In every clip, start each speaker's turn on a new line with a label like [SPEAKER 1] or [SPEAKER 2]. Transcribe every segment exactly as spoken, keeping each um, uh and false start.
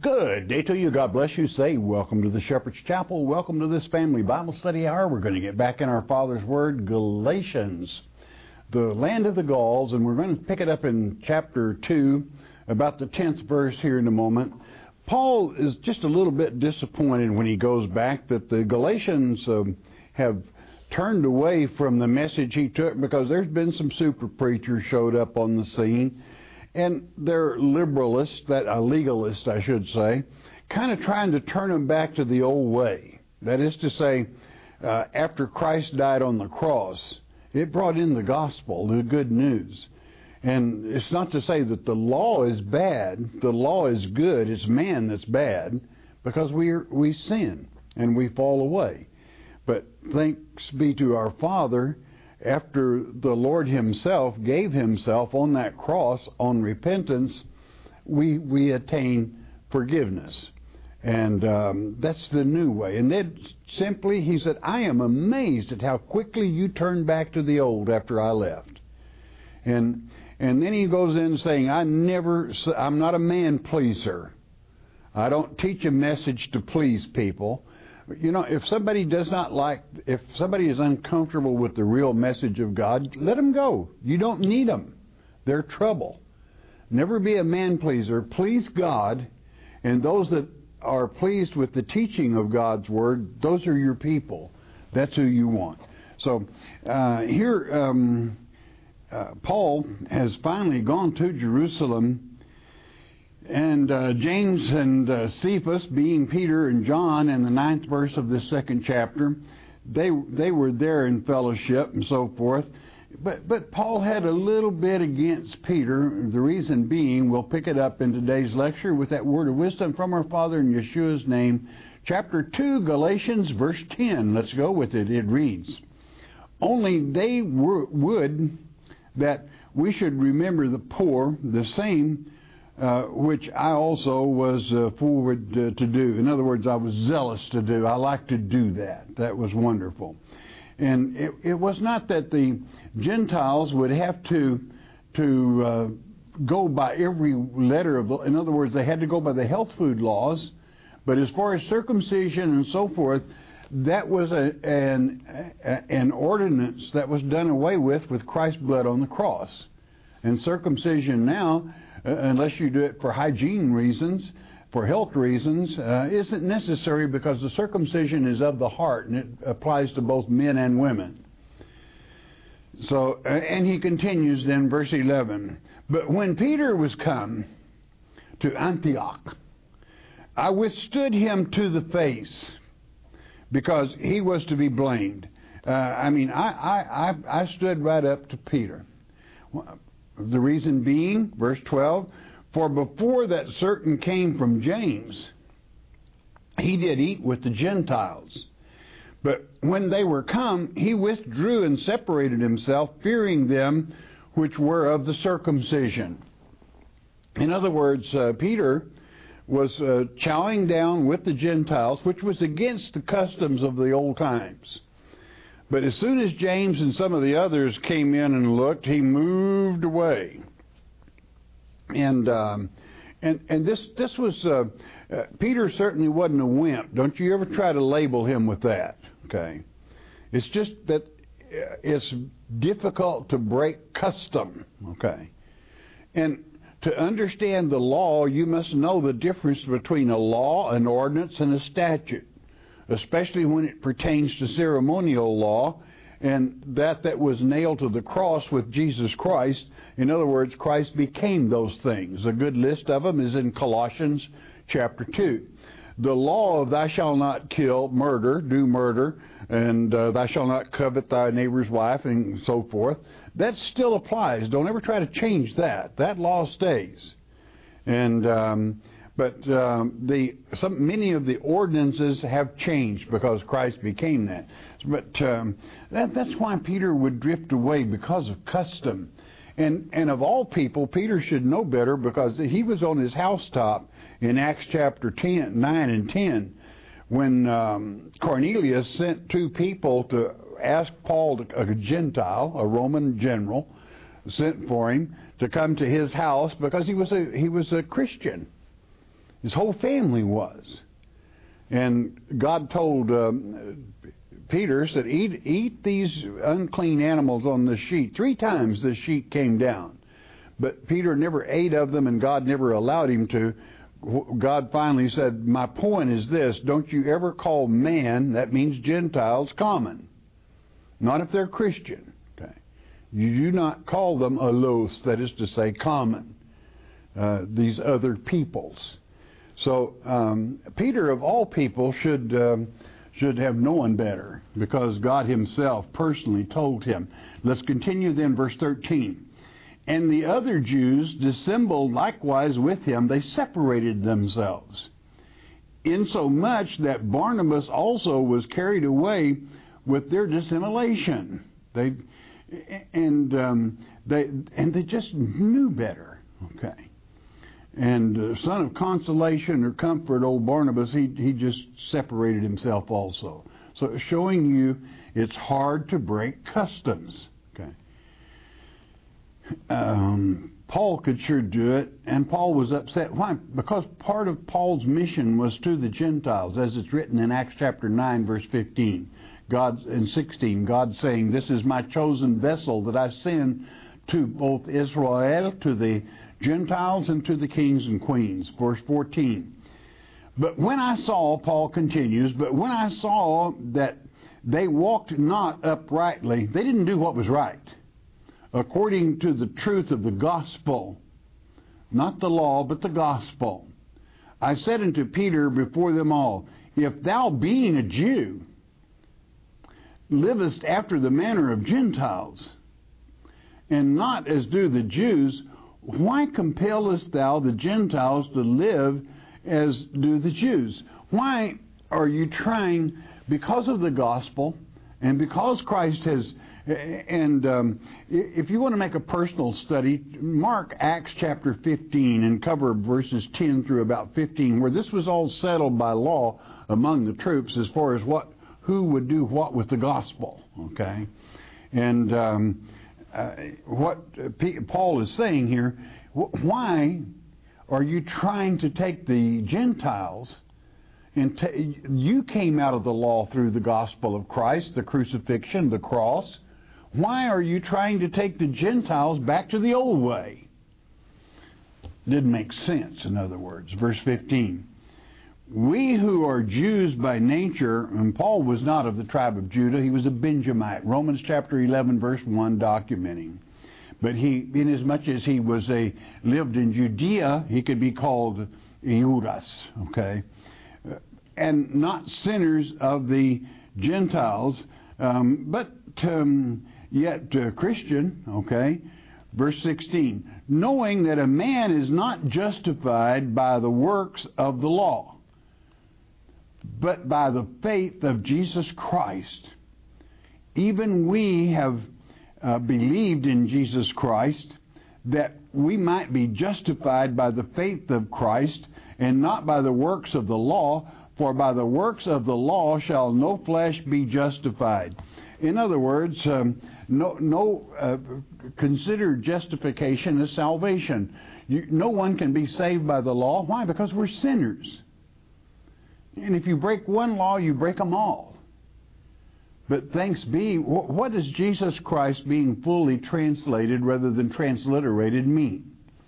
[SPEAKER 1] Good day to you. God bless you. Say, welcome to the Shepherd's Chapel. Welcome to this family Bible study hour. We're going to get back in our Father's Word, Galatians, the land of the Gauls, and we're going to pick it up in chapter two, about the tenth verse here in a moment. Paul is just a little bit disappointed when he goes back that the Galatians um, have turned away from the message he took, because there's been some super preachers showed up on the scene. And they're liberalists, that uh, legalists, I should say, kind of trying to turn them back to the old way. That is to say, uh, after Christ died on the cross, it brought in the gospel, the good news. And it's not to say that the law is bad. The law is good. It's man that's bad, because we are, we sin and we fall away. But thanks be to our Father, after the Lord himself gave himself on that cross on repentance, we we attain forgiveness. And um, that's the new way. And then simply, he said, I am amazed at how quickly you turned back to the old after I left. And and then he goes in saying, I never, I'm not a man pleaser. I don't teach a message to please people. You know, if somebody does not like, if somebody is uncomfortable with the real message of God, let them go. You don't need them. They're trouble. Never be a man pleaser. Please God, and those that are pleased with the teaching of God's Word, those are your people. That's who you want. So uh, here, um, uh, Paul has finally gone to Jerusalem. And uh, James and uh, Cephas, being Peter and John, in the ninth verse of this second chapter, they they were there in fellowship and so forth. But but Paul had a little bit against Peter. The reason being, we'll pick it up in today's lecture with that word of wisdom from our Father in Yeshua's name. Chapter two, Galatians, verse ten. Let's go with it. It reads, only they were, would that we should remember the poor, the same Uh, which I also was uh, forward uh, to do. In other words, I was zealous to do. I like to do that. That was wonderful. And it, it was not that the Gentiles would have to to uh, go by every letter of the, in other words, they had to go by the health food laws. But as far as circumcision and so forth, that was a, an, a, an ordinance that was done away with with Christ's blood on the cross. And circumcision now, Uh, unless you do it for hygiene reasons, for health reasons, uh, isn't necessary, because the circumcision is of the heart, and it applies to both men and women. So, uh, and he continues then, verse eleven. But when Peter was come to Antioch, I withstood him to the face, because he was to be blamed. Uh, I mean, I, I, I, I stood right up to Peter. Well, the reason being, verse twelve, for before that certain came from James, he did eat with the Gentiles. But when they were come, he withdrew and separated himself, fearing them which were of the circumcision. In other words, uh, Peter was uh, chowing down with the Gentiles, which was against the customs of the old times. But as soon as James and some of the others came in and looked, he moved away. And um, and and this this was uh, uh, Peter certainly wasn't a wimp. Don't you ever try to label him with that? Okay, it's just that it's difficult to break custom. Okay, and to understand the law, you must know the difference between a law, an ordinance, and a statute, especially when it pertains to ceremonial law, and that that was nailed to the cross with Jesus Christ. In other words, Christ became those things. A good list of them is in Colossians chapter two. The law of thou shalt not kill, murder, do murder, and uh, thou shalt not covet thy neighbor's wife, and so forth, that still applies. Don't ever try to change that. That law stays. And um, But um, the some many of the ordinances have changed because Christ became that. But um, that, that's why Peter would drift away, because of custom. And and of all people, Peter should know better, because he was on his housetop in Acts chapter ten, nine and ten, when um, Cornelius sent two people to ask Paul, to, a Gentile, a Roman general, sent for him to come to his house because he was a he was a Christian. His whole family was. And God told um, Peter, said, eat, eat these unclean animals on the sheet. Three times the sheet came down. But Peter never ate of them, and God never allowed him to. God finally said, my point is this, don't you ever call man, that means Gentiles, common. Not if they're Christian. Okay. You do not call them alos, that is to say, common. Uh, these other peoples. So um, Peter, of all people, should um, should have known better, because God himself personally told him. Let's continue then, verse thirteen. And the other Jews dissembled likewise with him. They separated themselves, insomuch that Barnabas also was carried away with their dissimulation. They and um, they and they just knew better. Okay. And uh, son of consolation or comfort, old Barnabas, he he just separated himself also. So showing you it's hard to break customs. Okay. Um, Paul could sure do it, and Paul was upset. Why? Because part of Paul's mission was to the Gentiles, as it's written in Acts chapter nine, verse fifteen. God and sixteen, God saying, "This is my chosen vessel that I send to both Israel, to the Gentiles, and to the kings and queens." Verse fourteen. But when I saw, Paul continues, but when I saw that they walked not uprightly, they didn't do what was right, according to the truth of the gospel, not the law, but the gospel, I said unto Peter before them all, if thou, being a Jew, livest after the manner of Gentiles, and not as do the Jews, why compellest thou the Gentiles to live as do the Jews? Why are you trying, because of the gospel, and because Christ has, and um, if you want to make a personal study, mark Acts chapter fifteen and cover verses ten through about fifteen, where this was all settled by law among the troops as far as what, who would do what with the gospel, okay? And um, uh, what P- Paul is saying here, wh- why are you trying to take the Gentiles, and t- you came out of the law through the gospel of Christ, the crucifixion, the cross. Why are you trying to take the Gentiles back to the old way? Didn't make sense, in other words. Verse fifteen. We who are Jews by nature, and Paul was not of the tribe of Judah, he was a Benjamite. Romans chapter eleven, verse one, documenting. But he, inasmuch as he was a lived in Judea, he could be called Judas, okay? And not sinners of the Gentiles, um, but um, yet uh, Christian, okay? Verse sixteen, knowing that a man is not justified by the works of the law, but by the faith of Jesus Christ. Even we have uh, believed in Jesus Christ, that we might be justified by the faith of Christ, and not by the works of the law, for by the works of the law shall no flesh be justified. In other words, um, no, no uh, consider justification as salvation. You, no one can be saved by the law. Why? Because we're sinners. And if you break one law, you break them all. But thanks be, what does Jesus Christ being fully translated rather than transliterated mean?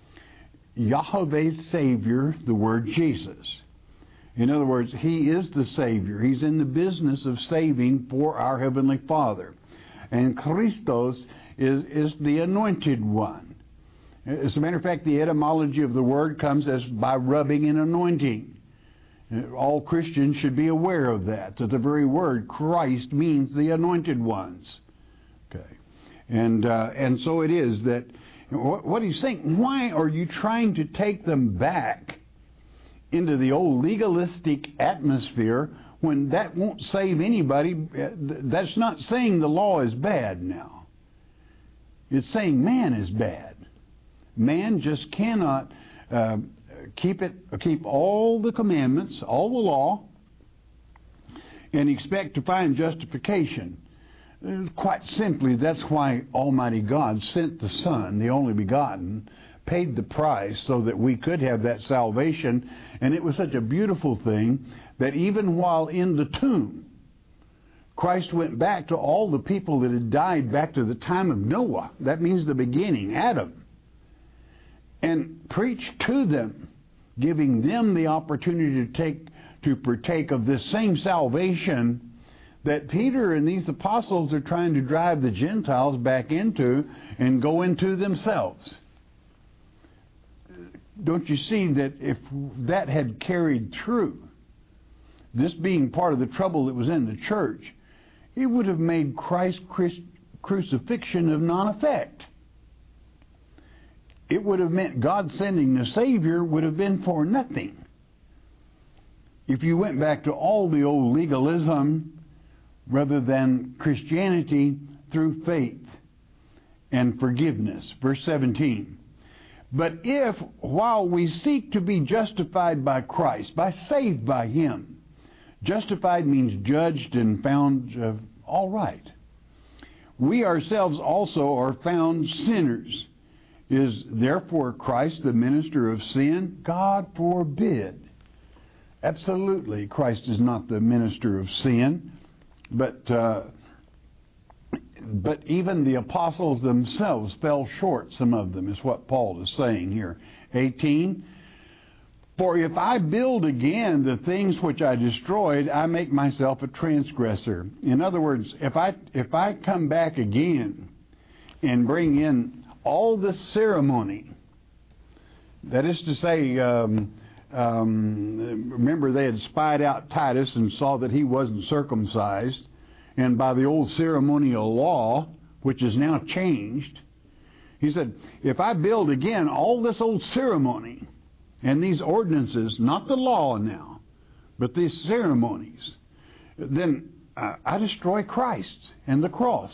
[SPEAKER 1] Yahweh's Savior, the word Jesus. In other words, He is the Savior. He's in the business of saving for our Heavenly Father. And Christos is, is the anointed one. As a matter of fact, the etymology of the word comes as by rubbing and anointing. All Christians should be aware of that, that the very word Christ means the anointed ones. Okay, and uh, and so it is that what, what he's saying. Why are you trying to take them back into the old legalistic atmosphere when that won't save anybody? That's not saying the law is bad now. It's saying man is bad. Man just cannot. Uh, Keep it, keep all the commandments, all the law, and expect to find justification. Quite simply, that's why Almighty God sent the Son, the only begotten, paid the price so that we could have that salvation. And it was such a beautiful thing that even while in the tomb, Christ went back to all the people that had died back to the time of Noah. That means the beginning, Adam. And preached to them, giving them the opportunity to take to partake of this same salvation that Peter and these apostles are trying to drive the Gentiles back into and go into themselves. Don't you see that if that had carried through, this being part of the trouble that was in the church, it would have made Christ's crucifixion of non-effect. It would have meant God sending the Savior would have been for nothing. If you went back to all the old legalism rather than Christianity through faith and forgiveness. Verse seventeen. But if, while we seek to be justified by Christ, by saved by Him, justified means judged and found uh, all right, we ourselves also are found sinners, is therefore Christ the minister of sin? God forbid. Absolutely, Christ is not the minister of sin, but uh, but even the apostles themselves fell short, some of them, is what Paul is saying here. eighteen, for if I build again the things which I destroyed, I make myself a transgressor. In other words, if I if I come back again and bring in all the ceremony, that is to say, um, um, remember they had spied out Titus and saw that he wasn't circumcised, and by the old ceremonial law, which is now changed, he said, if I build again all this old ceremony and these ordinances, not the law now, but these ceremonies, then uh, I destroy Christ and the cross.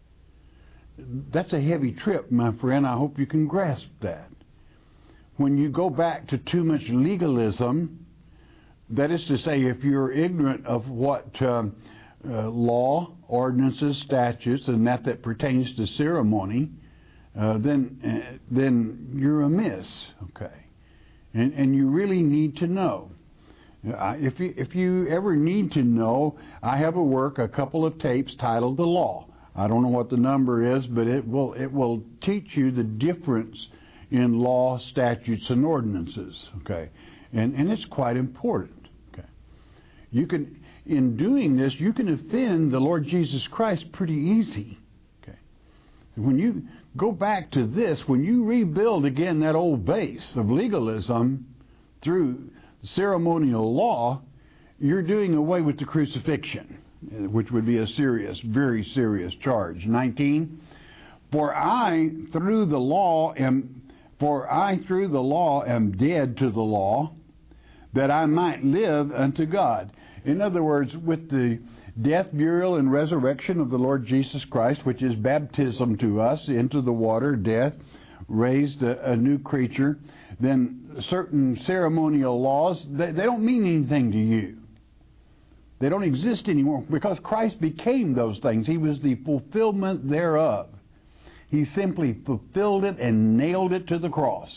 [SPEAKER 1] That's a heavy trip, my friend. I hope you can grasp that. When you go back to too much legalism, that is to say, if you're ignorant of what um, uh, law, ordinances, statutes, and that that pertains to ceremony, uh, then uh, then you're amiss. Okay, and and you really need to know. Uh, if you if you ever need to know, I have a work, a couple of tapes titled "The Law." I don't know what the number is, but it will it will teach you the difference in law, statutes, and ordinances. Okay, and and it's quite important. Okay, you can in doing this you can offend the Lord Jesus Christ pretty easy. Okay, when you go back to this, when you rebuild again that old base of legalism through ceremonial law, you're doing away with the crucifixion, which would be a serious, very serious charge. nineteen, for I through the law am for I through the law am dead to the law, that I might live unto God. In other words, with the death, burial, and resurrection of the Lord Jesus Christ, which is baptism to us into the water, death, raised a, a new creature, then certain ceremonial laws, they, they don't mean anything to you. They don't exist anymore because Christ became those things. He was the fulfillment thereof. He simply fulfilled it and nailed it to the cross.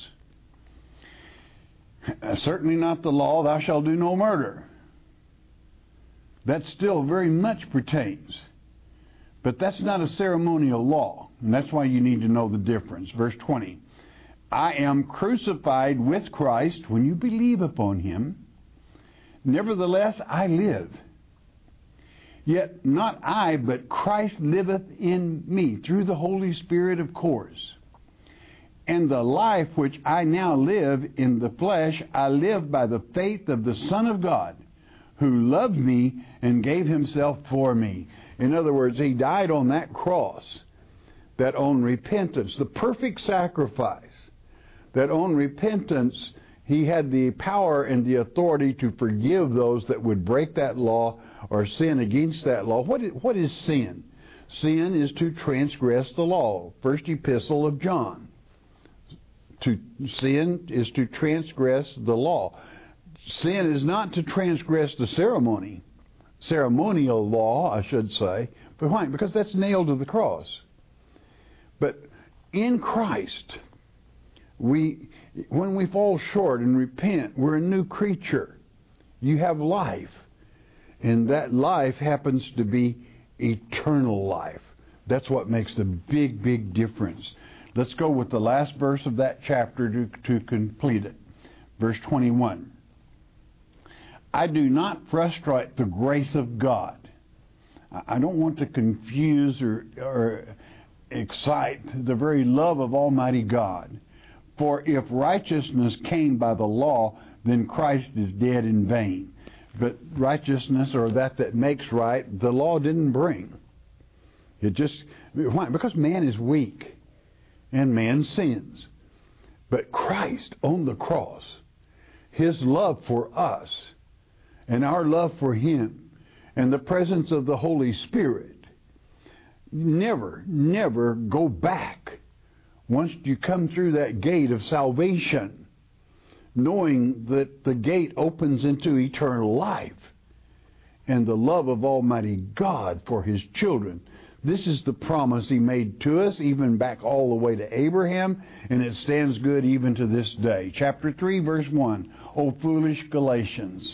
[SPEAKER 1] Uh, certainly not the law, thou shalt do no murder. That still very much pertains. But that's not a ceremonial law, and that's why you need to know the difference. Verse twenty, I am crucified with Christ when you believe upon Him. Nevertheless, I live. Yet not I, but Christ liveth in me, through the Holy Spirit, of course. And the life which I now live in the flesh, I live by the faith of the Son of God, who loved me and gave Himself for me. In other words, He died on that cross, that on repentance, the perfect sacrifice, that on repentance, He had the power and the authority to forgive those that would break that law or sin against that law. What is, what is sin? Sin is to transgress the law. First epistle of John. To sin is to transgress the law. Sin is not to transgress the ceremony, ceremonial law, I should say. But why? Because that's nailed to the cross. But in Christ, we, when we fall short and repent, we're a new creature. You have life. And that life happens to be eternal life. That's what makes the big, big difference. Let's go with the last verse of that chapter to, to complete it. Verse twenty-one. I do not frustrate the grace of God. I don't want to confuse or, or excite the very love of Almighty God. For if righteousness came by the law, then Christ is dead in vain. But righteousness, or that that makes right, the law didn't bring. It just, why? Because man is weak and man sins. But Christ on the cross, His love for us and our love for Him and the presence of the Holy Spirit, never, never go back once you come through that gate of salvation, knowing that the gate opens into eternal life and the love of Almighty God for His children. This is the promise He made to us, even back all the way to Abraham, and it stands good even to this day. Chapter three, verse one. O foolish Galatians,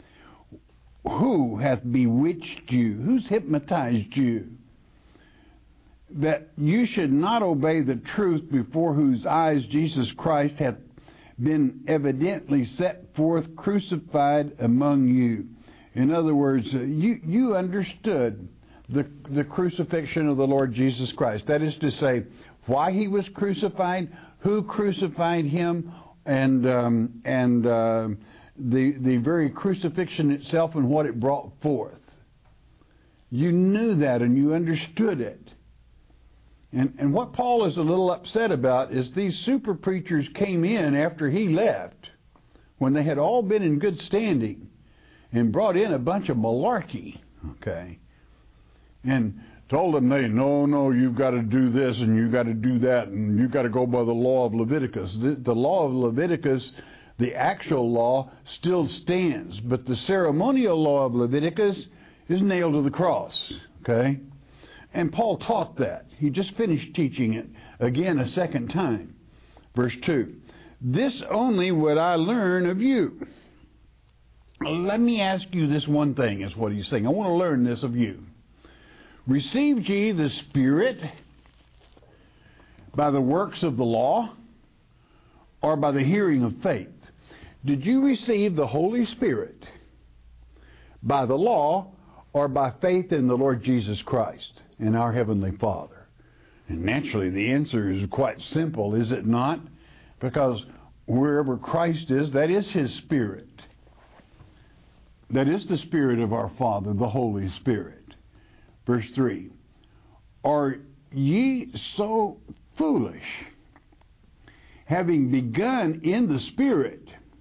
[SPEAKER 1] who hath bewitched you? Who's hypnotized you? That you should not obey the truth, before whose eyes Jesus Christ hath been evidently set forth crucified among you. In other words, you, you understood the, the crucifixion of the Lord Jesus Christ. That is to say, why He was crucified, who crucified Him, and um, and uh, the the very crucifixion itself and what it brought forth. You knew that and you understood it. And, and what Paul is a little upset about is these super preachers came in after he left, when they had all been in good standing, and brought in a bunch of malarkey, okay, and told them, they, no, no, you've got to do this and you've got to do that and you've got to go by the law of Leviticus. The, the law of Leviticus, the actual law, still stands, but the ceremonial law of Leviticus is nailed to the cross, okay? And Paul taught that. He just finished teaching it again a second time. Verse two. This only would I learn of you. Let me ask you this one thing, is what he's saying. I want to learn this of you. Received ye the Spirit by the works of the law, or by the hearing of faith? Did you receive the Holy Spirit by the law, or by faith in the Lord Jesus Christ and our Heavenly Father? And naturally the answer is quite simple, is it not? Because wherever Christ is, that is His Spirit. That is the Spirit of our Father, the Holy Spirit. Verse three. Are ye so foolish, having begun in the Spirit,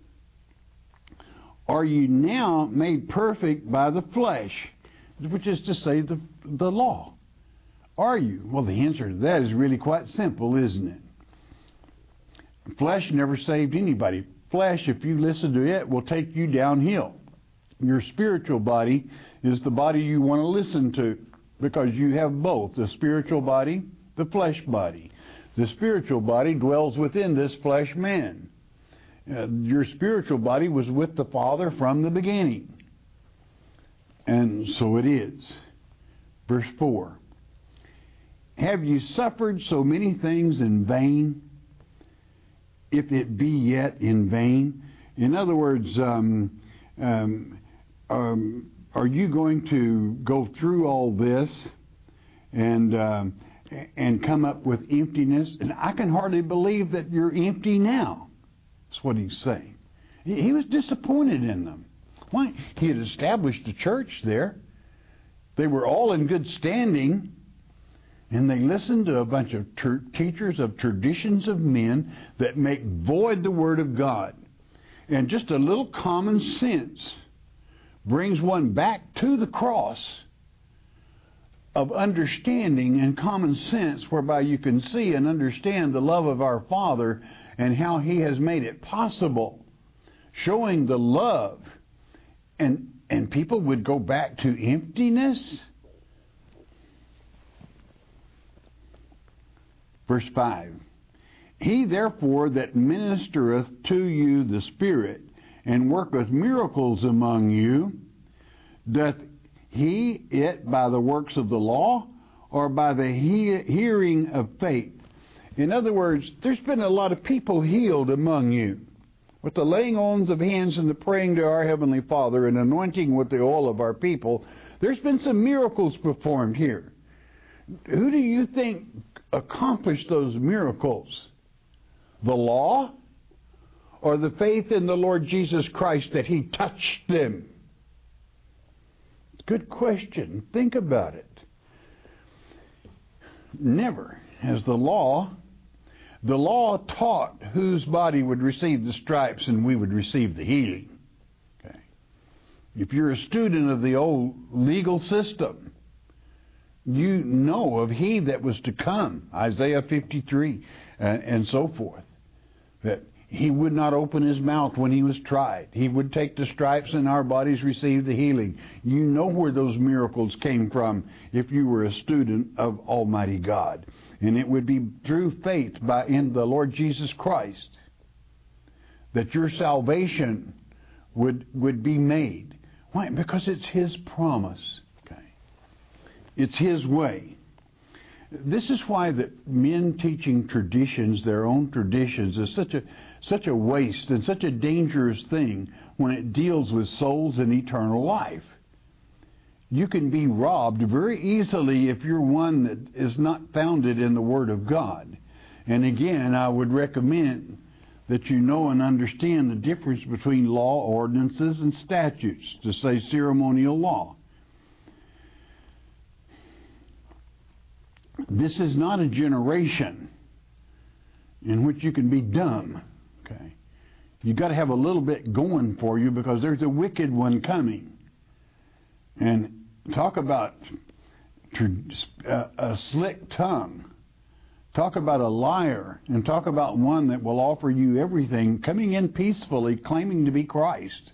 [SPEAKER 1] are you now made perfect by the flesh? Which is to say, the, the law. Are you? Well, the answer to that is really quite simple, isn't it? Flesh never saved anybody. Flesh, if you listen to it, will take you downhill. Your spiritual body is the body you want to listen to, because you have both, the spiritual body, the flesh body. The spiritual body dwells within this flesh man. Uh, your spiritual body was with the Father from the beginning. And so it is. Verse four. Have you suffered so many things in vain, if it be yet in vain? In other words, um, um, um, are you going to go through all this and um, and come up with emptiness? And I can hardly believe that you're empty now. That's what he's saying. He, he was disappointed in them. Why? He had established a church there. They were all in good standing, and they listened to a bunch of ter- teachers of traditions of men that make void the Word of God. And just a little common sense brings one back to the cross of understanding and common sense, whereby you can see and understand the love of our Father and how He has made it possible, showing the love. And and people would go back to emptiness. Verse five. He therefore that ministereth to you the Spirit, and worketh miracles among you, doth he it by the works of the law, or by the he- hearing of faith? In other words, there's been a lot of people healed among you, with the laying on of hands and the praying to our Heavenly Father and anointing with the oil of our people. There's been some miracles performed here. Who do you think accomplished those miracles? The law, or the faith in the Lord Jesus Christ that He touched them? Good question. Think about it. Never has the law, the law taught whose body would receive the stripes and we would receive the healing. Okay. If you're a student of the old legal system, you know of He that was to come, Isaiah fifty-three, and, and so forth, that He would not open His mouth when He was tried. He would take the stripes and our bodies receive the healing. You know where those miracles came from if you were a student of Almighty God. And it would be through faith by in the Lord Jesus Christ that your salvation would, would be made. Why? Because it's His promise. Okay. It's His way. This is why that men teaching traditions, their own traditions, is such a such a waste and such a dangerous thing when it deals with souls and eternal life. You can be robbed very easily if you're one that is not founded in the Word of God. And again, I would recommend that you know and understand the difference between law, ordinances, and statutes, to say ceremonial law. This is not a generation in which you can be dumb. Okay, you've got to have a little bit going for you, because there's a wicked one coming. And talk about a slick tongue. Talk about a liar, and talk about one that will offer you everything, coming in peacefully, claiming to be Christ.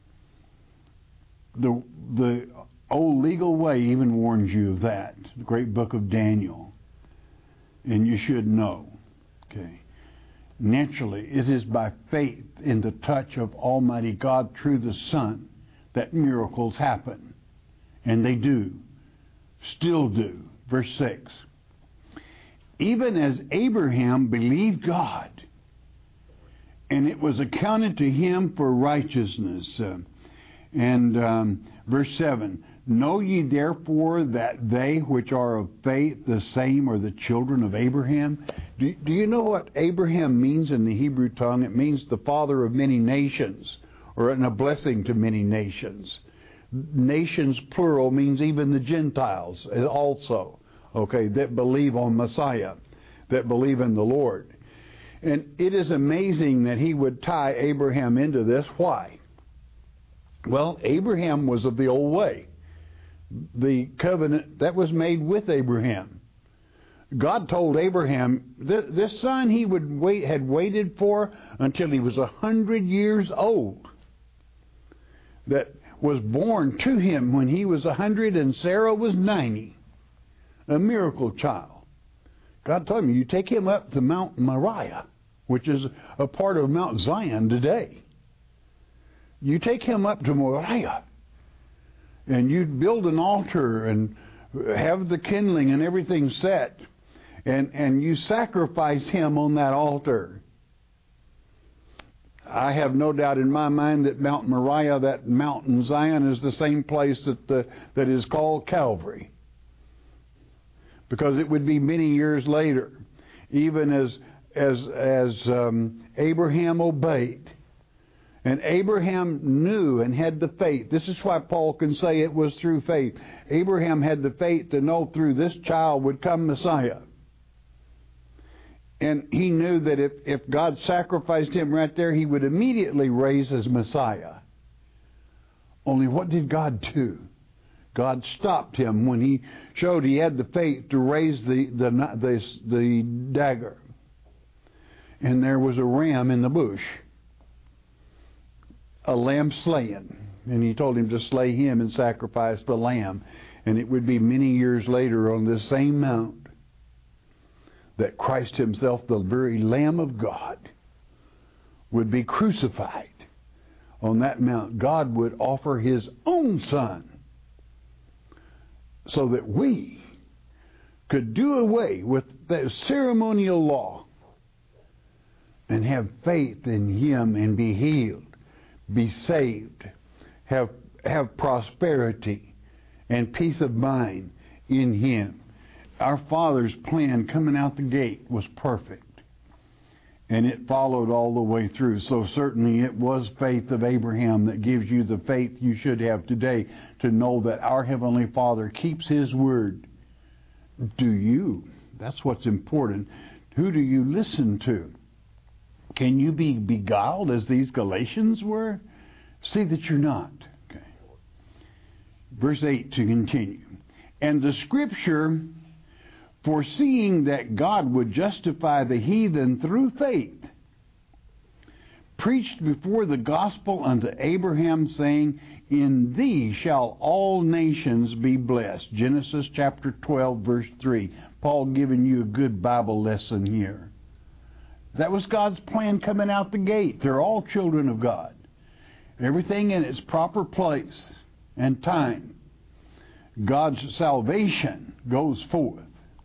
[SPEAKER 1] The the old legal way even warns you of that. The great book of Daniel. And you should know. Okay. Naturally, it is by faith in the touch of Almighty God through the Son that miracles happen. And they do. Still do. Verse six. Even as Abraham believed God, and it was accounted to him for righteousness. Uh, and um, verse seven. Know ye therefore that they which are of faith, the same are the children of Abraham? Do, do you know what Abraham means in the Hebrew tongue? It means the father of many nations, or a blessing to many nations. Nations, plural, means even the Gentiles also, okay, that believe on Messiah, that believe in the Lord. And it is amazing that he would tie Abraham into this. Why? Well, Abraham was of the old way. The covenant that was made with Abraham. God told Abraham th- this son he would wait had waited for until he was a hundred years old. That was born to him when he was a hundred and Sarah was ninety. A miracle child. God told him, you take him up to Mount Moriah, which is a part of Mount Zion today. You take him up to Moriah, and you'd build an altar and have the kindling and everything set, and, and you sacrifice him on that altar. I have no doubt in my mind that Mount Moriah, that mountain Zion, is the same place that the, that is called Calvary. Because it would be many years later, even as as as um, Abraham obeyed, and Abraham knew and had the faith. This is why Paul can say it was through faith. Abraham had the faith to know through this child would come Messiah. And he knew that if, if God sacrificed him right there, he would immediately raise as Messiah. Only what did God do? God stopped him when he showed he had the faith to raise the, the, the, the dagger. And there was a ram in the bush. A lamb slain. And he told him to slay him and sacrifice the lamb. And it would be many years later on this same mount that Christ himself, the very Lamb of God, would be crucified on that mount. God would offer his own Son so that we could do away with the ceremonial law and have faith in him and be healed, be saved, have, have prosperity and peace of mind in him. Our Father's plan coming out the gate was perfect, and it followed all the way through. So certainly it was faith of Abraham that gives you the faith you should have today to know that our Heavenly Father keeps his word. Do you? That's what's important. Who do you listen to? Can you be beguiled as these Galatians were? See that you're not. Okay. Verse eight to continue. And the Scripture, foreseeing that God would justify the heathen through faith, preached before the gospel unto Abraham, saying, In thee shall all nations be blessed. Genesis chapter twelve, verse three. Paul giving you a good Bible lesson here. That was God's plan coming out the gate. They're all children of God. Everything in its proper place and time. God's salvation goes forth.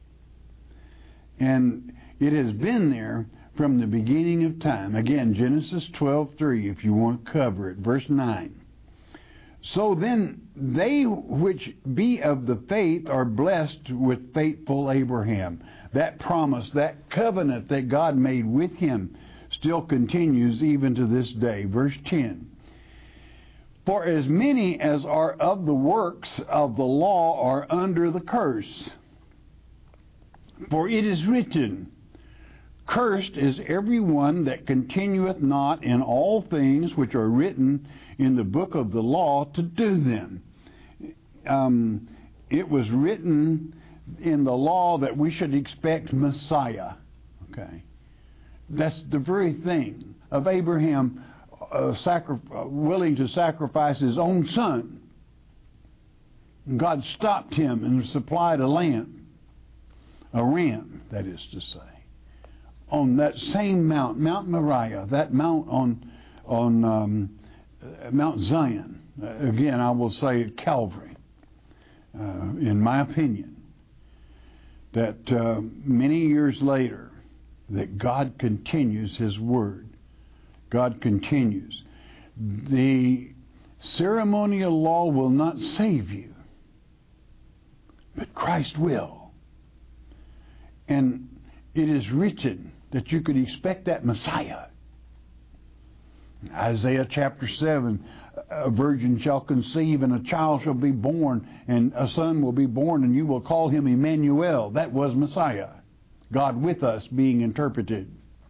[SPEAKER 1] And it has been there from the beginning of time. Again, Genesis twelve three, if you want to cover it. Verse nine. So then they which be of the faith are blessed with faithful Abraham. That promise, that covenant that God made with him still continues even to this day. Verse ten. For as many as are of the works of the law are under the curse. For it is written, Cursed is every one that continueth not in all things which are written in the book of the law to do them. Um, it was written in the law that we should expect Messiah. Okay, that's the very thing of Abraham uh, sacri- uh, willing to sacrifice his own son. God stopped him and supplied a lamb, a ram, that is to say, on that same mount, Mount Moriah, that mount on on um, Mount Zion. Uh, again, I will say Calvary, uh, in my opinion, that uh, many years later, that God continues his word. God continues. The ceremonial law will not save you, but Christ will. And it is written that you could expect that Messiah. Isaiah chapter seven, a virgin shall conceive and a child shall be born and a son will be born and you will call him Emmanuel. That was Messiah. God with us being interpreted.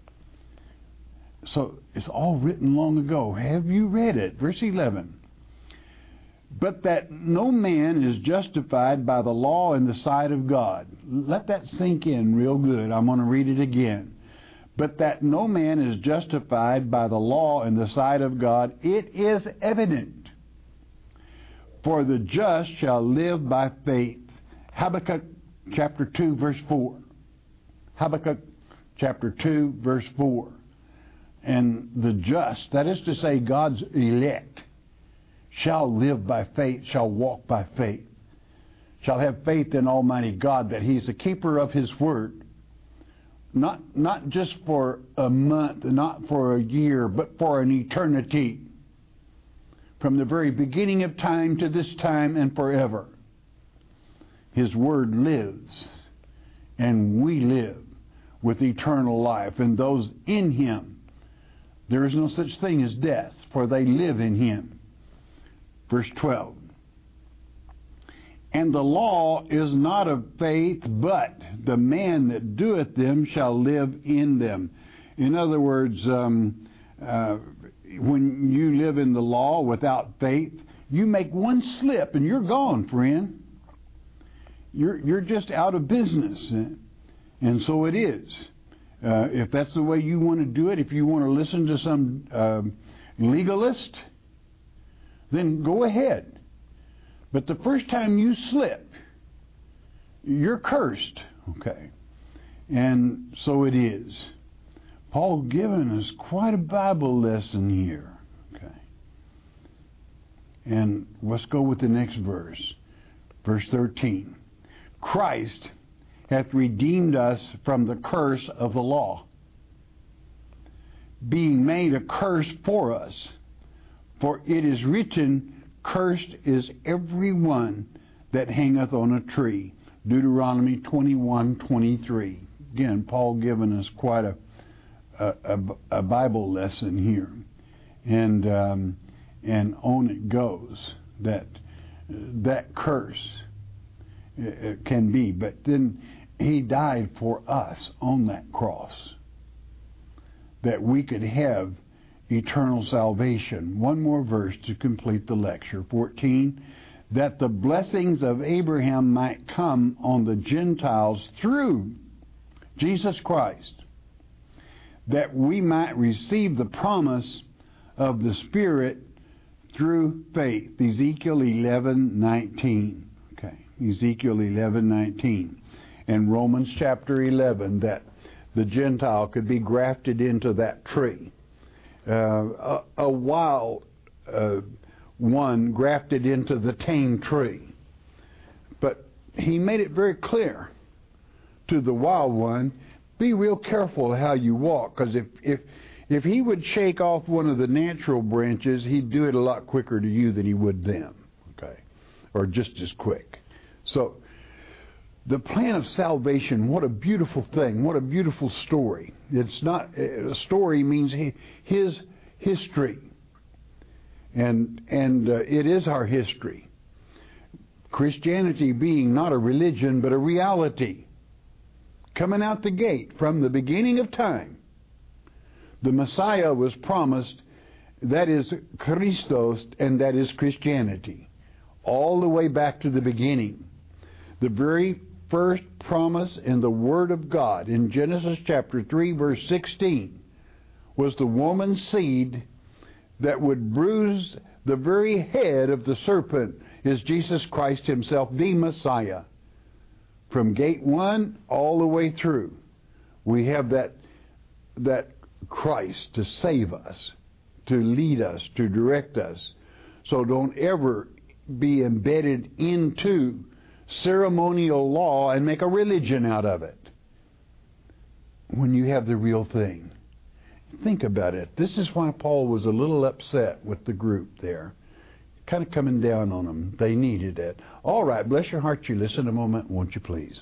[SPEAKER 1] So it's all written long ago. Have you read it? Verse eleven. But that no man is justified by the law in the sight of God. Let that sink in real good. I'm going to read it again. But that no man is justified by the law in the sight of God, it is evident. For the just shall live by faith. Habakkuk chapter two, verse four. Habakkuk chapter two, verse four. And the just, that is to say God's elect, shall live by faith, shall walk by faith, shall have faith in Almighty God that he's a keeper of his word. Not, not just for a month, not for a year, but for an eternity. From the very beginning of time to this time and forever. His word lives, and we live with eternal life. And those in him, there is no such thing as death, for they live in him. Verse twelve. And the law is not of faith, but the man that doeth them shall live in them. In other words, um, uh, when you live in the law without faith, you make one slip and you're gone, friend. You're, you're just out of business. And so it is. Uh, if that's the way you want to do it, if you want to listen to some uh, legalist, then go ahead. But the first time you slip, you're cursed, okay? And so it is. Paul given us quite a Bible lesson here. Okay. And let's go with the next verse. Verse thirteen. Christ hath redeemed us from the curse of the law, being made a curse for us. For it is written, Cursed is every one that hangeth on a tree. Deuteronomy twenty-one twenty-three. Again, Paul giving us quite a a, a, a Bible lesson here, and um, and on it goes that that curse uh, can be. But then He died for us on that cross, that we could have eternal salvation. One more verse to complete the lecture. fourteen. That the blessings of Abraham might come on the Gentiles through Jesus Christ, that we might receive the promise of the Spirit through faith. Ezekiel eleven nineteen. Okay, Ezekiel eleven nineteen. And Romans chapter eleven, that the Gentile could be grafted into that tree. Uh, a, a wild uh, one grafted into the tame tree. But he made it very clear to the wild one, be real careful how you walk, because if, if, if he would shake off one of the natural branches, he'd do it a lot quicker to you than he would them, okay, or just as quick. So the plan of salvation, what a beautiful thing, what a beautiful story. It's not, a story means his history. And and uh, it is our history. Christianity being not a religion, but a reality. Coming out the gate from the beginning of time, the Messiah was promised. That is Christos, and that is Christianity. All the way back to the beginning. The very first promise in the Word of God in Genesis chapter three, verse sixteen, was the woman's seed that would bruise the very head of the serpent, is Jesus Christ Himself, the Messiah. From gate one all the way through, we have that that Christ to save us, to lead us, to direct us. So don't ever be embedded into ceremonial law and make a religion out of it when you have the real thing. Think about it. This is why Paul was a little upset with the group there. Kind of coming down on them. They needed it. All right, bless your heart. You listen a moment, won't you please?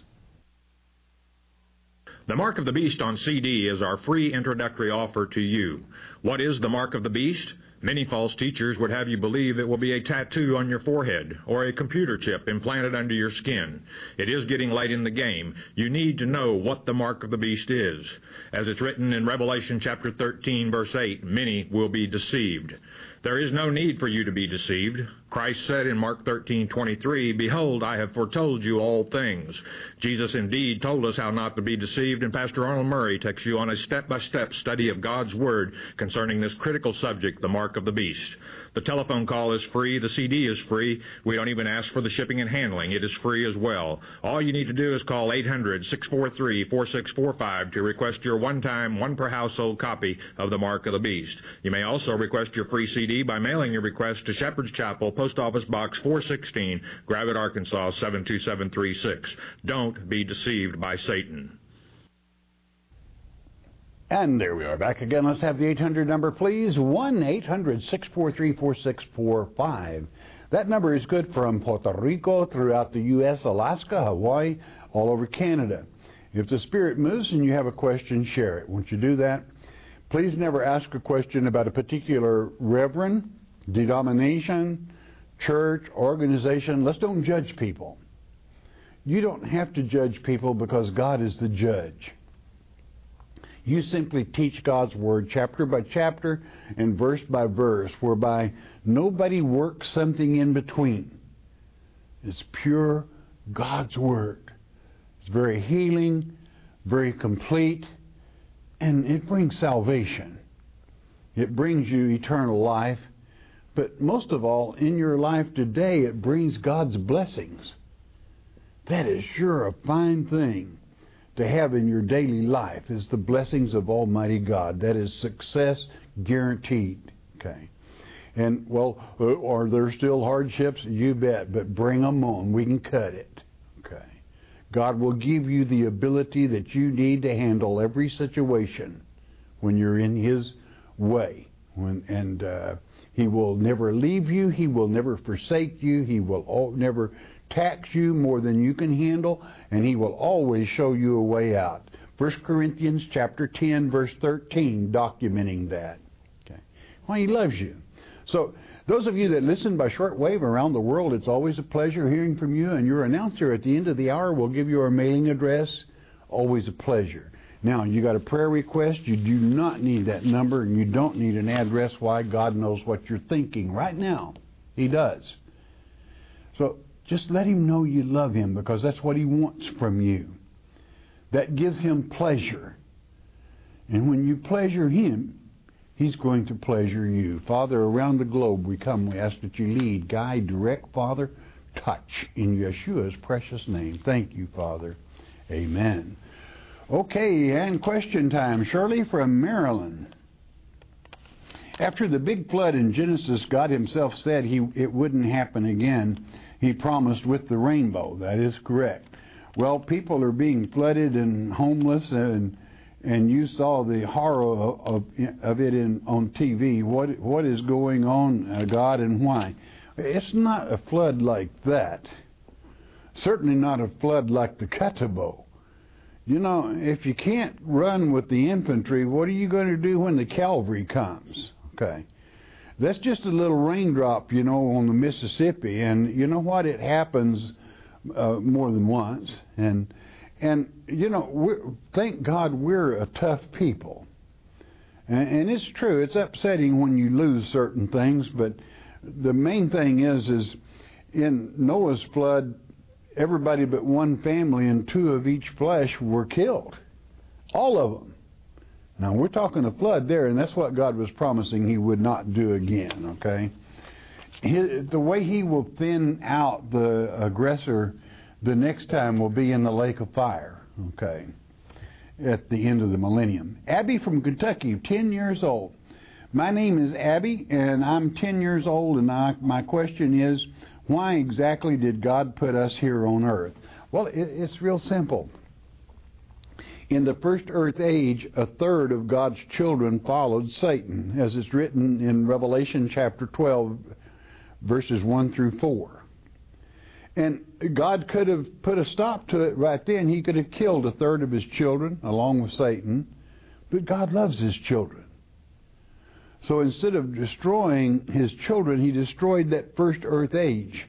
[SPEAKER 2] The Mark of the Beast on C D is our free introductory offer to you. What is the Mark of the Beast? Many false teachers would have you believe it will be a tattoo on your forehead or a computer chip implanted under your skin. It is getting late in the game. You need to know what the Mark of the Beast is. As it's written in Revelation chapter thirteen, verse eight, many will be deceived. There is no need for you to be deceived. Christ said in Mark thirteen twenty-three, Behold, I have foretold you all things. Jesus indeed told us how not to be deceived, and Pastor Arnold Murray takes you on a step-by-step study of God's Word concerning this critical subject, the Mark of the Beast. The telephone call is free. The C D is free. We don't even ask for the shipping and handling. It is free as well. All you need to do is call eight hundred, six four three, four six four five to request your one-time, one-per-household copy of the Mark of the Beast. You may also request your free C D by mailing your request to Shepherd's Chapel, Post Office Box four sixteen, Gravette, Arkansas, seven two seven three six. Don't be deceived by Satan.
[SPEAKER 1] And there we are back again. Let's have the eight hundred number, please. one eight hundred, six four three, four six four five. That number is good from Puerto Rico, throughout the U S, Alaska, Hawaii, all over Canada. If the Spirit moves and you have a question, share it. Won't you do that? Please never ask a question about a particular reverend, denomination, church, organization. Let's don't judge people. You don't have to judge people because God is the judge. You simply teach God's Word chapter by chapter and verse by verse, whereby nobody works something in between. It's pure God's Word. It's very healing, very complete, and it brings salvation. It brings you eternal life. But most of all, in your life today, it brings God's blessings. That is sure a fine thing, to have in your daily life is the blessings of Almighty God. That is success guaranteed. Okay. And, well, uh, are there still hardships? You bet, but bring them on. We can cut it. Okay. God will give you the ability that you need to handle every situation when you're in His way. When, and uh, He will never leave you. He will never forsake you. He will all, never tax you more than you can handle, and He will always show you a way out. First Corinthians chapter ten, verse thirteen, documenting that. Okay. Well, He loves you. So those of you that listen by shortwave around the world, it's always a pleasure hearing from you, and your announcer at the end of the hour will give you our mailing address. Always a pleasure. Now, you got a prayer request, you do not need that number, and you don't need an address. Why? God knows what you're thinking right now. He does. So just let Him know you love Him, because that's what He wants from you. That gives Him pleasure. And when you pleasure Him, He's going to pleasure you. Father, around the globe we come. We ask that you lead, guide, direct, Father, touch in Yeshua's precious name. Thank you, Father. Amen. Okay, and question time. Shirley from Maryland. After the big flood in Genesis, God Himself said he it wouldn't happen again. He promised with the rainbow. That is correct. Well, people are being flooded and homeless, and and you saw the horror of, of it in, on T V. What what is going on, uh, God, and why? It's not a flood like that. Certainly not a flood like the Ketabo. You know, if you can't run with the infantry, what are you going to do when the cavalry comes? Okay. That's just a little raindrop, you know, on the Mississippi. And you know what? It happens uh, more than once. And And, you know, we're, thank God we're a tough people. And, and it's true, it's upsetting when you lose certain things, but the main thing is, is in Noah's flood, everybody but one family and two of each flesh were killed. All of them. Now, we're talking a flood there, and that's what God was promising He would not do again, okay? His, the way He will thin out the aggressor the next time will be in the lake of fire, okay, at the end of the millennium. Abby from Kentucky, ten years old. My name is Abby, and I'm ten years old, and I, my question is, why exactly did God put us here on earth? Well, it, it's real simple. In the first earth age, a third of God's children followed Satan, as it's written in Revelation chapter twelve, verses one through four. And God could have put a stop to it right then. He could have killed a third of His children along with Satan. But God loves His children. So instead of destroying His children, He destroyed that first earth age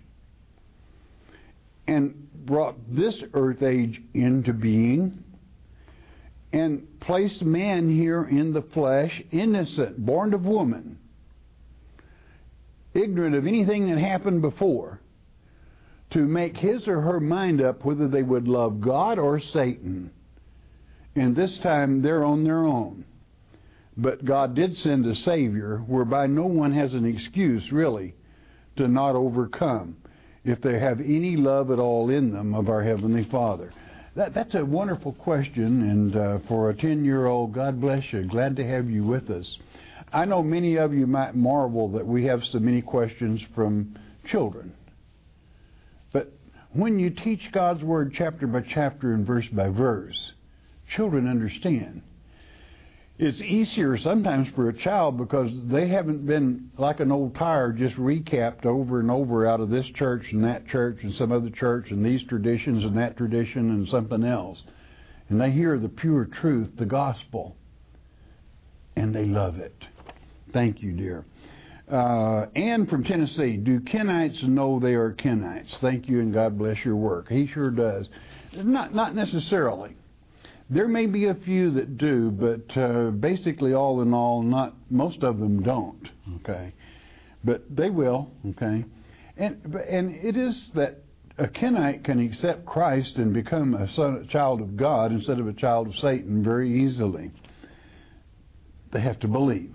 [SPEAKER 1] and brought this earth age into being and placed man here in the flesh, innocent, born of woman, ignorant of anything that happened before, to make his or her mind up whether they would love God or Satan. And this time they're on their own. But God did send a Savior whereby no one has an excuse, really, to not overcome if they have any love at all in them of our Heavenly Father. That, that's a wonderful question, and uh, for a ten-year-old, God bless you. Glad to have you with us. I know many of you might marvel that we have so many questions from children. But when you teach God's Word chapter by chapter and verse by verse, children understand. It's easier sometimes for a child because they haven't been like an old tire just recapped over and over out of this church and that church and some other church and these traditions and that tradition and something else. And they hear the pure truth, the gospel, and they love it. Thank you, dear. Uh, Ann from Tennessee, do Kenites know they are Kenites? Thank you, and God bless your work. He sure does. Not not necessarily. There may be a few that do, but uh, basically, all in all, not most of them don't. Okay, but they will. Okay, and and it is that a Kenite can accept Christ and become a, son, a child of God instead of a child of Satan very easily. They have to believe.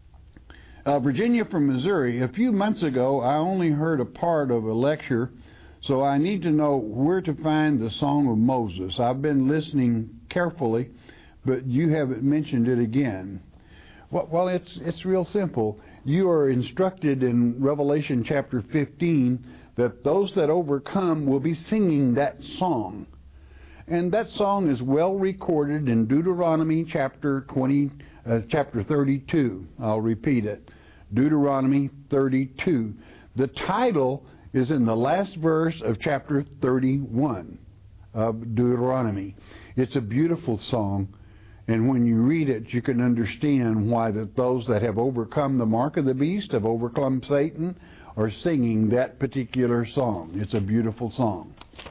[SPEAKER 1] Uh, Virginia from Missouri. A few months ago, I only heard a part of a lecture So I need to know where to find the Song of Moses. I've been listening carefully, but you haven't mentioned it again. Well, well it's, it's real simple. You are instructed in Revelation chapter fifteen that those that overcome will be singing that song. And that song is well recorded in Deuteronomy chapter twenty, uh, chapter thirty-two. I'll repeat it. Deuteronomy thirty-two. The title is in the last verse of chapter thirty-one of Deuteronomy. It's a beautiful song, and when you read it, you can understand why that those that have overcome the mark of the beast, have overcome Satan, are singing that particular song. It's a beautiful song.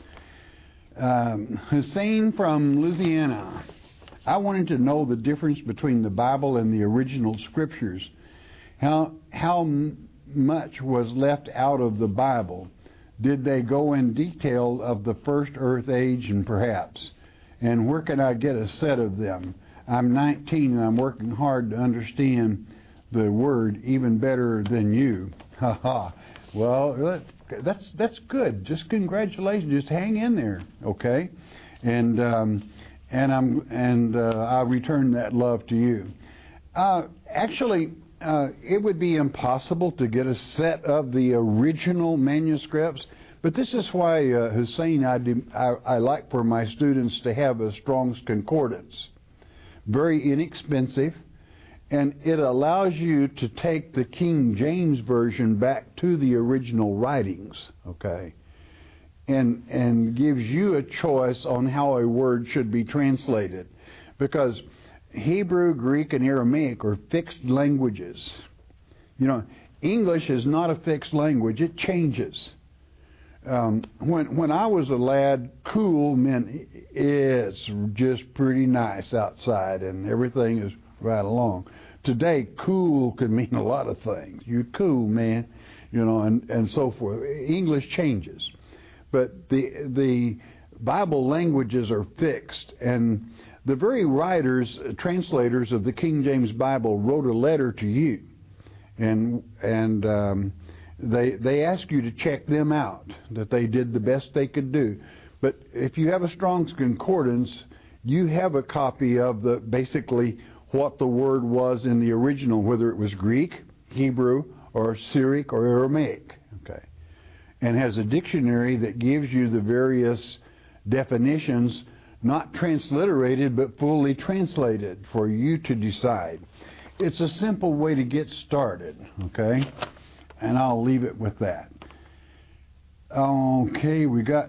[SPEAKER 1] Um, Hussein from Louisiana. I wanted to know the difference between the Bible and the original scriptures. How how m- much was left out of the Bible? Did they go in detail of the first earth age and perhaps? And where can I get a set of them? I'm nineteen and I'm working hard to understand the word even better than you. Ha ha. Well, that's that's good. Just congratulations. Just hang in there, okay? And um, and I'm and uh, I return that love to you. Uh, actually, uh, it would be impossible to get a set of the original manuscripts. But this is why, uh, Hussein, I, do, I, I like for my students to have a Strong's Concordance. Very inexpensive, and it allows you to take the King James Version back to the original writings, okay, and and gives you a choice on how a word should be translated. Because Hebrew, Greek, and Aramaic are fixed languages. You know, English is not a fixed language. It changes. Um, when when I was a lad, cool meant it's just pretty nice outside and everything is right along. Today, cool could mean a lot of things. You're cool, man, you know, and, and so forth. English changes. But the the Bible languages are fixed, and the very writers, translators of the King James Bible wrote a letter to you, and and um, they they ask you to check them out, that they did the best they could do. But if you have a Strong's Concordance, you have a copy of the basically what the word was in the original, whether it was Greek, Hebrew, or Syriac, or Aramaic, okay, and has a dictionary that gives you the various definitions, not transliterated, but fully translated for you to decide. It's a simple way to get started, okay, and I'll leave it with that. Okay, we got,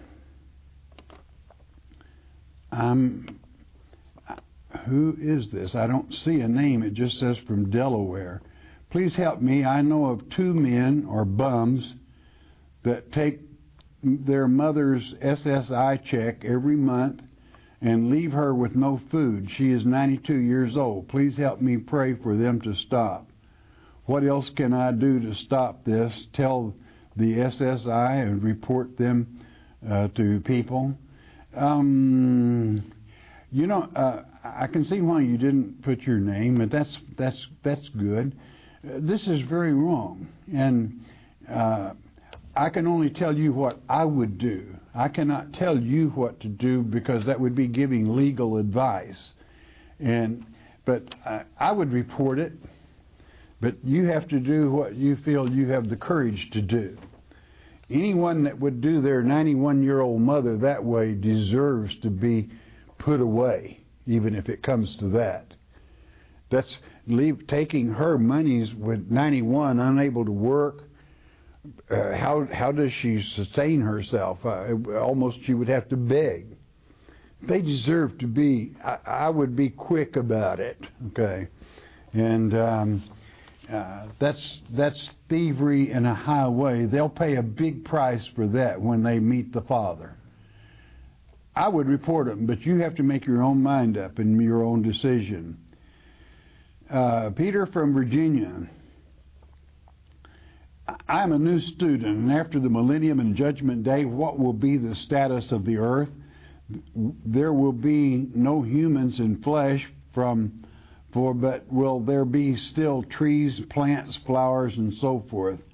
[SPEAKER 1] um, who is this? I don't see a name. It just says from Delaware. Please help me. I know of two men, or bums, that take their mother's S S I check every month and leave her with no food. She is ninety-two years old. Please help me pray for them to stop. What else can I do to stop this? Tell the S S I and report them uh, to people. Um, you know, uh, I can see why you didn't put your name, but that's that's that's good. Uh, this is very wrong, and uh, I can only tell you what I would do. I cannot tell you what to do because that would be giving legal advice. And but I, I would report it. But you have to do what you feel you have the courage to do. Anyone that would do their ninety-one-year-old mother that way deserves to be put away, even if it comes to that. That's leave taking her monies with ninety-one, unable to work. Uh, how how does she sustain herself? Uh, almost she would have to beg. They deserve to be. I, I would be quick about it. Okay, and um, uh, that's that's thievery in a high way. They'll pay a big price for that when they meet the Father. I would report them, but you have to make your own mind up and your own decision. Uh, Peter from Virginia. I'm a new student, and after the millennium and judgment day, what will be the status of the earth? There will be no humans in flesh, from, for, but will there be still trees, plants, flowers, and so forth?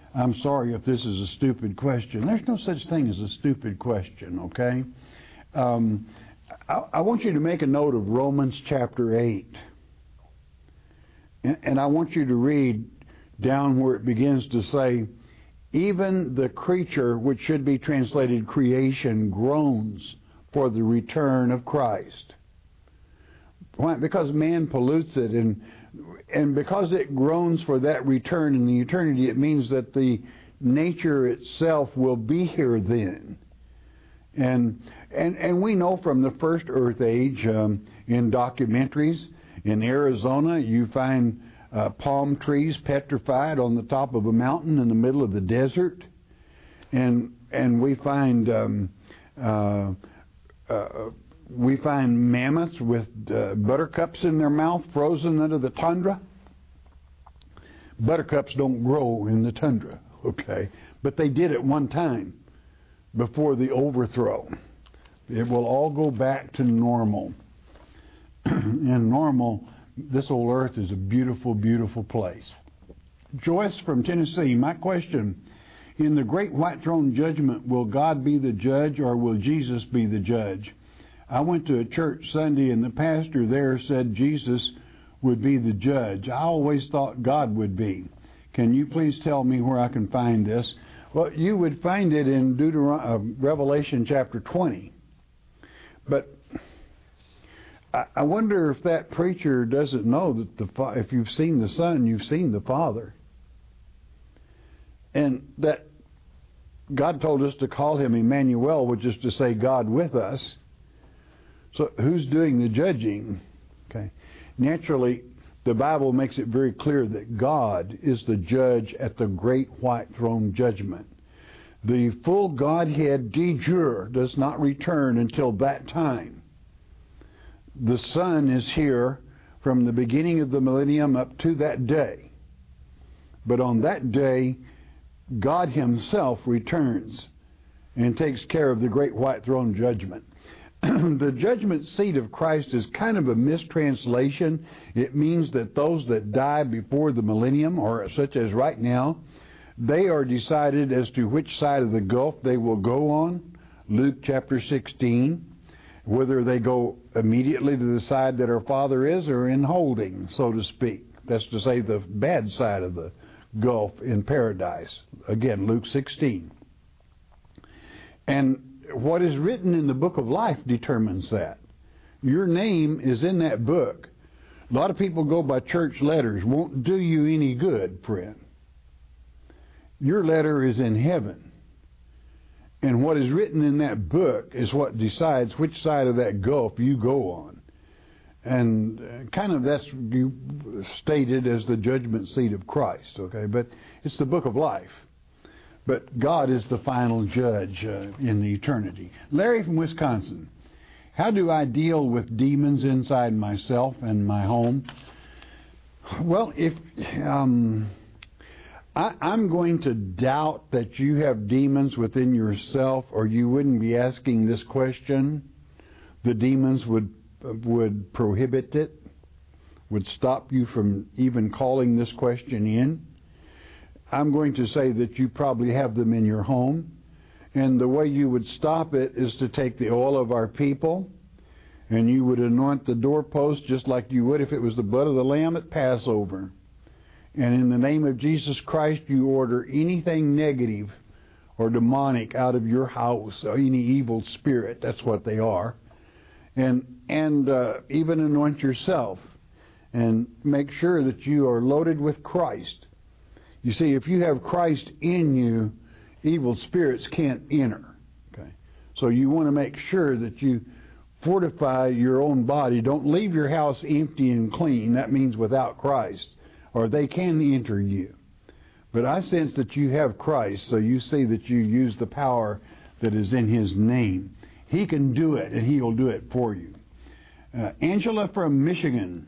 [SPEAKER 1] I'm sorry if this is a stupid question. There's no such thing as a stupid question, okay? Um, I, I want you to make a note of Romans chapter eight. And, and I want you to read down where it begins to say, even the creature, which should be translated creation, groans for the return of Christ. Why? Because man pollutes it, and and because it groans for that return in the eternity, it means that the nature itself will be here then. And and and we know from the first Earth age, um, in documentaries in Arizona, you find uh, palm trees petrified on the top of a mountain in the middle of the desert, and and we find um, uh, uh, we find mammoths with uh, buttercups in their mouth frozen under the tundra. Buttercups don't grow in the tundra, okay, but they did at one time before the overthrow. It will all go back to normal. And normal, this old earth is a beautiful, beautiful place. Joyce from Tennessee, my question, in the great white throne judgment, will God be the judge or will Jesus be the judge? I went to a church Sunday and the pastor there said Jesus would be the judge. I always thought God would be. Can you please tell me where I can find this? Well, you would find it in Deuteron- uh, Revelation chapter twenty. But I, I wonder if that preacher doesn't know that the fa- if you've seen the Son, you've seen the Father. And that God told us to call him Emmanuel, which is to say God with us. So who's doing the judging? Okay. Naturally, the Bible makes it very clear that God is the judge at the great white throne judgment. The full Godhead de jure does not return until that time. The Son is here from the beginning of the millennium up to that day. But on that day, God himself returns and takes care of the great white throne judgment. The judgment seat of Christ is kind of a mistranslation. It means that those that die before the millennium, or such as right now, they are decided as to which side of the gulf they will go on. Luke chapter sixteen, whether they go immediately to the side that our Father is or in holding, so to speak. That's to say the bad side of the gulf in paradise. Again, Luke sixteen. And what is written in the book of life determines that. Your name is in that book. A lot of people go by church letters. Won't do you any good, friend. Your letter is in heaven. And what is written in that book is what decides which side of that gulf you go on. And kind of that's stated as the judgment seat of Christ, okay? But it's the book of life. But God is the final judge uh, in the eternity. Larry from Wisconsin, how do I deal with demons inside myself and my home? Well, if um, I, I'm going to doubt that you have demons within yourself, or you wouldn't be asking this question. The demons would would prohibit it, would stop you from even calling this question in. I'm going to say that you probably have them in your home, and the way you would stop it is to take the oil of our people, and you would anoint the doorpost just like you would if it was the blood of the Lamb at Passover. And in the name of Jesus Christ, you order anything negative or demonic out of your house, or any evil spirit. That's what they are. And and uh, even anoint yourself, and make sure that you are loaded with Christ. You see, if you have Christ in you, evil spirits can't enter. Okay, so you want to make sure that you fortify your own body. Don't leave your house empty and clean. That means without Christ, or they can enter you. But I sense that you have Christ, so you see that you use the power that is in his name. He can do it, and he'll do it for you. Uh, Angela from Michigan,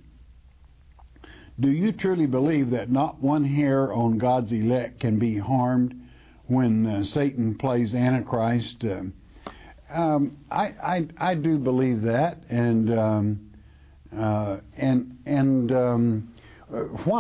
[SPEAKER 1] do you truly believe that not one hair on God's elect can be harmed when uh, Satan plays Antichrist? Uh, um, I, I I do believe that, and um, uh, and and um, uh, why?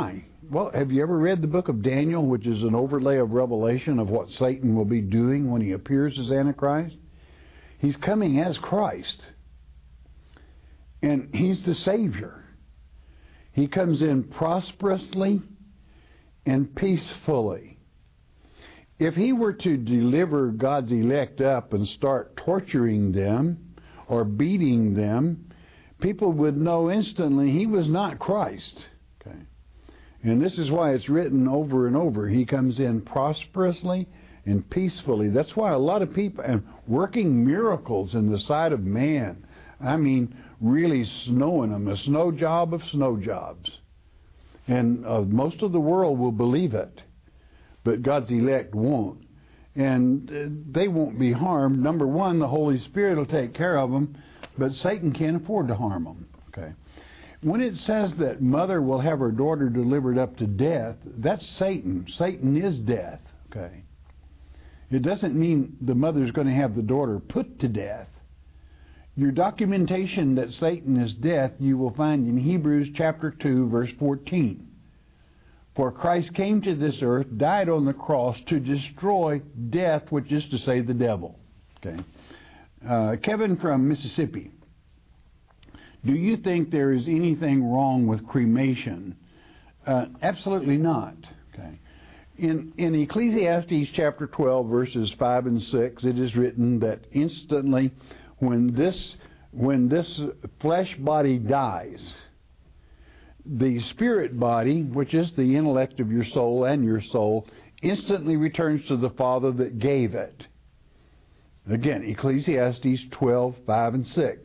[SPEAKER 1] Well, have you ever read the book of Daniel, which is an overlay of Revelation of what Satan will be doing when he appears as Antichrist? He's coming as Christ. And he's the Savior. He comes in prosperously and peacefully. If he were to deliver God's elect up and start torturing them or beating them, people would know instantly he was not Christ. Okay. And this is why it's written over and over. He comes in prosperously and peacefully. That's why a lot of people are working miracles in the sight of man. I mean, really snowing them, a snow job of snow jobs. And uh, most of the world will believe it. But God's elect won't. And uh, they won't be harmed. Number one, the Holy Spirit will take care of them, but Satan can't afford to harm them. Okay. When it says that mother will have her daughter delivered up to death, that's Satan. Satan is death. Okay. It doesn't mean the mother's going to have the daughter put to death. Your documentation that Satan is death you will find in Hebrews chapter two, verse fourteen. For Christ came to this earth, died on the cross to destroy death, which is to say the devil. Okay. Uh, Kevin from Mississippi. Do you think there is anything wrong with cremation? Uh, absolutely not. Okay. In, in Ecclesiastes chapter twelve, verses five and six, it is written that instantly when this, when this flesh body dies, the spirit body, which is the intellect of your soul and your soul, instantly returns to the Father that gave it. Again, Ecclesiastes twelve, five and six.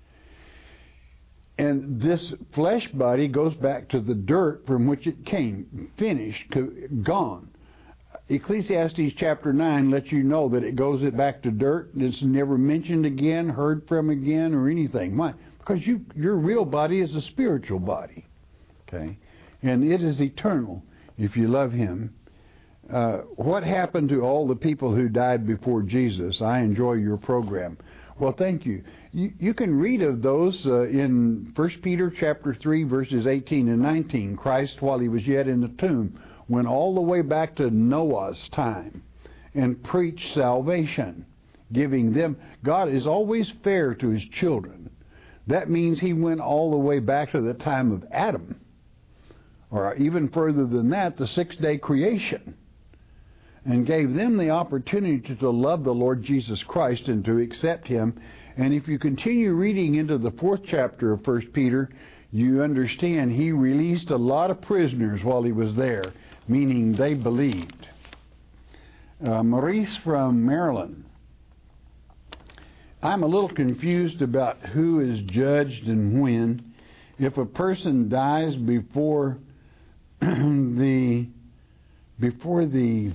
[SPEAKER 1] And this flesh body goes back to the dirt from which it came, finished, gone. Ecclesiastes chapter nine lets you know that it goes back to dirt, and it's never mentioned again, heard from again, or anything. Why? Because you, your real body is a spiritual body. Okay, and it is eternal if you love Him. Uh, what happened to all the people who died before Jesus? I enjoy your program. Well, thank you. You, you can read of those uh, in First Peter chapter three, verses eighteen and nineteen. Christ, while He was yet in the tomb, went all the way back to Noah's time and preached salvation, giving them. God is always fair to His children. That means He went all the way back to the time of Adam, or even further than that, the six-day creation, and gave them the opportunity to love the Lord Jesus Christ and to accept Him. And if you continue reading into the fourth chapter of First Peter, you understand He released a lot of prisoners while He was there, meaning they believed. Uh, Maurice from Maryland. I'm a little confused about who is judged and when. If a person dies before the before the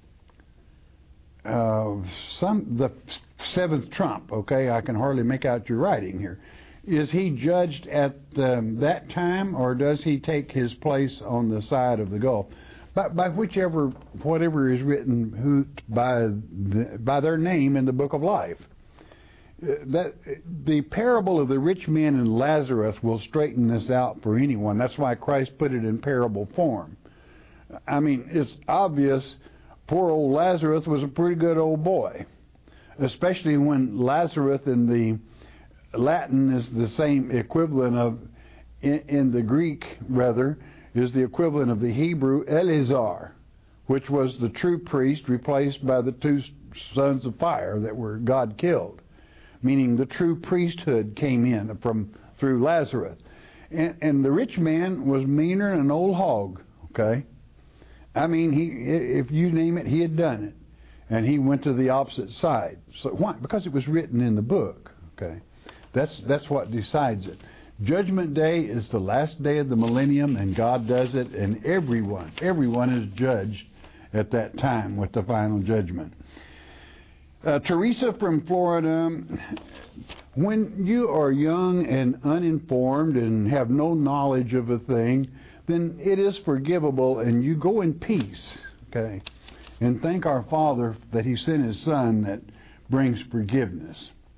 [SPEAKER 1] uh, some the seventh trump, okay, I can hardly make out your writing here. Is he judged at um, that time, or does he take his place on the side of the gulf? By, by whichever, whatever is written who by the, by their name in the book of life. That the parable of the rich man and Lazarus will straighten this out for anyone. That's why Christ put it in parable form. I mean, it's obvious poor old Lazarus was a pretty good old boy, especially when Lazarus in the Latin is the same equivalent of, in, in the Greek rather, is the equivalent of the Hebrew Eleazar, which was the true priest replaced by the two sons of fire that were God killed. Meaning the true priesthood came in from through Lazarus. And, and the rich man was meaner than an old hog, okay? I mean, he, if you name it, he had done it. And he went to the opposite side. So why? Because it was written in the book, okay? That's, that's what decides it. Judgment Day is the last day of the millennium, and God does it, and everyone, everyone is judged at that time with the final judgment. Uh, Teresa from Florida, when you are young and uninformed and have no knowledge of a thing, then it is forgivable, and you go in peace, okay? And thank our Father that He sent His Son that brings forgiveness.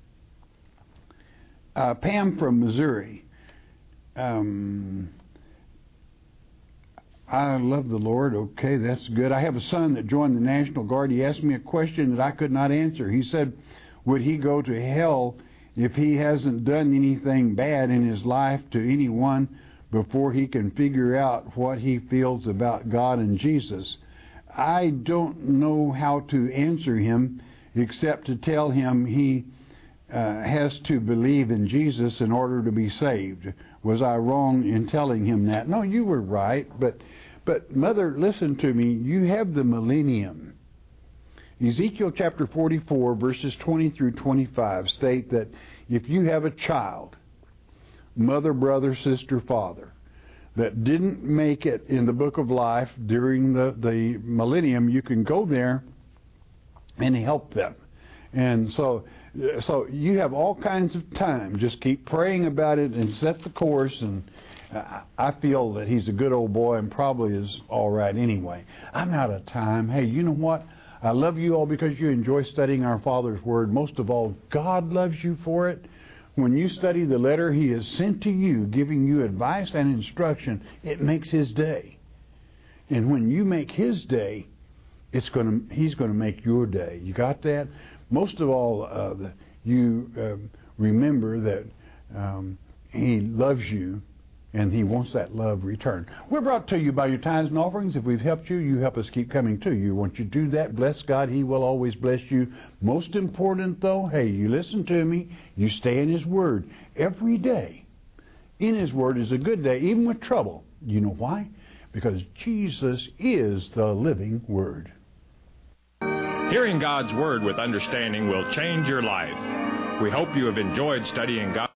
[SPEAKER 1] Uh, Pam from Missouri, um, I love the Lord. Okay, that's good. I have a son that joined the National Guard. He asked me a question that I could not answer. He said, would he go to hell if he hasn't done anything bad in his life to anyone before he can figure out what he feels about God and Jesus? I don't know how to answer him except to tell him he uh, has to believe in Jesus in order to be saved. Was I wrong in telling him that? No, you were right. But, but Mother, listen to me. You have the millennium. Ezekiel chapter forty-four, verses twenty through twenty-five state that if you have a child, mother, brother, sister, father, that didn't make it in the book of life during the, the millennium, you can go there and help them. And so so you have all kinds of time. Just keep praying about it and set the course. And I feel that he's a good old boy and probably is all right anyway. I'm out of time. Hey, you know what? I love you all because you enjoy studying our Father's Word. Most of all, God loves you for it. When you study the letter He has sent to you, giving you advice and instruction, it makes His day. And when you make His day, it's going to, He's going to make your day. You got that? Most of all, uh, the, you uh, remember that um, He loves you and He wants that love returned. We're brought to you by your tithes and offerings. If we've helped you, you help us keep coming to you. Once you do that, bless God. He will always bless you. Most important, though, hey, you listen to me. You stay in His Word every day. In His Word is a good day, even with trouble. You know why? Because Jesus is the living Word.
[SPEAKER 2] Hearing God's Word with understanding will change your life. We hope you have enjoyed studying God.